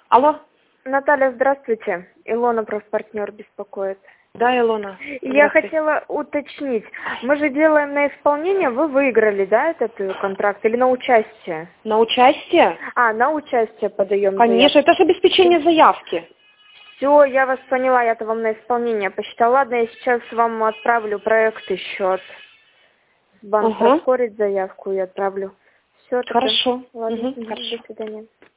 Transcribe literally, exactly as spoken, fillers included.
Алло. Наталья, здравствуйте. Илона, профпартнер, беспокоит. Да, Илона. Я хотела уточнить. Мы же делаем на исполнение, вы выиграли, да, этот э, контракт или на участие? На участие? А, на участие подаем. Конечно, это же обеспечение заявки. Все, я вас поняла, я-то вам на исполнение посчитала. Ладно, я сейчас вам отправлю проект еще от банка. Угу. Ускорить заявку и отправлю. Все, Хорошо. Ладно, Угу. до Хорошо. свидания.